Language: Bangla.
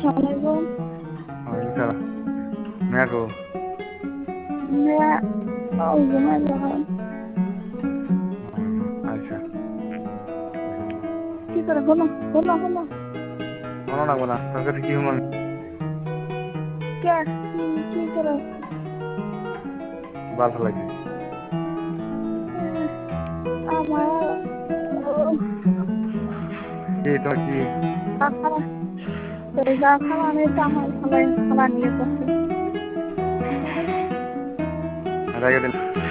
Assalamualaikum. Waalaikumsalam. Aku. Ya, oh gimana kan? আচ্ছা কি করে হলো হলো হলো মনে লাগবো না তোর কাছে কি হুম কে কি করে বাল ফেলাইছি আমার কি তোর কি খালা সেই যা খালা আমি তো আমার খালা নিয়ে করছি রেখে দিন